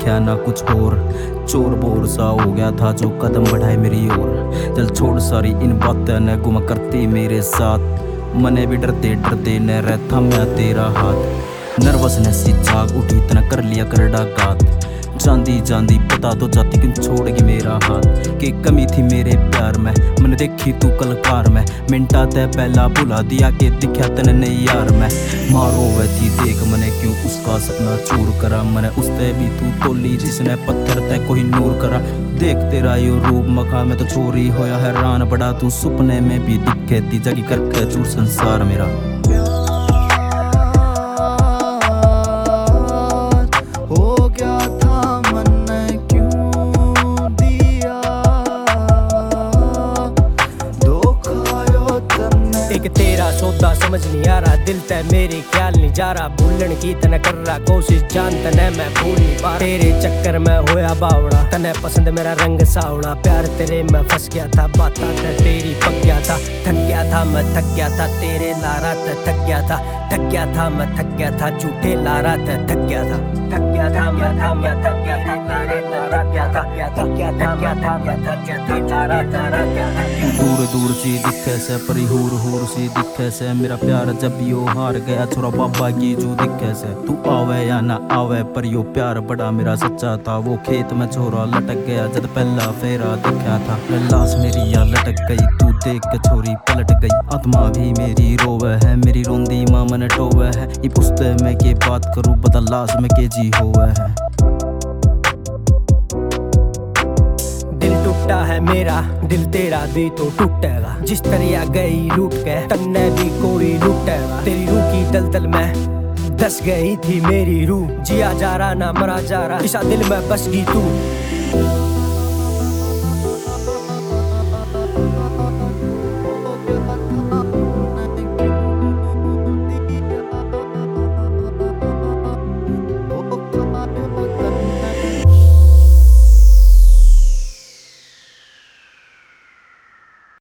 दिखा ना कुछ और। चोर बोर सा हो गया था जो कदम बढ़ाए मेरी ओर। चल छोड़ सारी इन बातें न गुम करती मेरे साथ। मने भी डरते डरते न रहता मैं तेरा हाथ। नर्वसनेस सी जाग उठी तना कर लिया करड़ा गात। जांदी जांदी बता दो जाती क्यों छोड़गी मेरा हाथ। कि कमी थी मेरे प्यार में मैंने देखी तू कल कार में। मिनटा ते पहला बुला दिया के दिखा तने नहीं यार मैं। मारो वह थी देख मैंने क्यों उसका सपना चूर करा। मैंने उसते भी तू तोली जिसने पत्थर ते कोई नूर करा। देख तेरा यो रूप मखा में तो चोरी होया हैरान बड़ा। तू सुपने में भी दिखे थी जगी करके चूर संसार मेरा। एक तेरा सौदा समझ नहीं आ रहा दिल ते मेरे ख्याल नहीं जा रहा। भूलन की तने कर रहा कोशिश जान तने मैं भूल नहीं पा। तेरे चक्कर में होया बावड़ा तने पसंद मेरा रंग सावड़ा। प्यार तेरे में फंस गया था बाता ते तेरी पक गया था। थक गया था मैं थक गया था तेरे लारा ते थक गया था। थक गया था मैं थक गया था झूठे लारा ते थक गया था। थक गया था मैं थक गया था तेरे लारा गया था। थक गया था मैं थक गया था तेरे लारा गया था। दूर दूर सी दिखे से परी हूर हूर सी दिखे से। मेरा प्यार जब यो हार गया छोरा बाबा की जो दिखे से। तू आवे या ना आवे पर यो प्यार बड़ा मेरा सच्चा था। वो खेत में छोरा लटक गया जब पहला फेरा दिखा था। लाश मेरी या लटक गई तू देख के छोरी पलट गई। आत्मा भी मेरी रोवे है मेरी रोंदी माँ मन टोवे है। ये पुछते मैं के बात करूँ बता लाश में के जी होवे है। दिल टूटा है मेरा दिल तेरा भी तो टूटेगा। जिस तरह गई लूट के तन्ने भी कोई लूटेगा। तेरी रूह की दलदल में धस गई थी मेरी रूह। जिया जा रहा ना मरा जा रहा इस दिल में बस गई तू।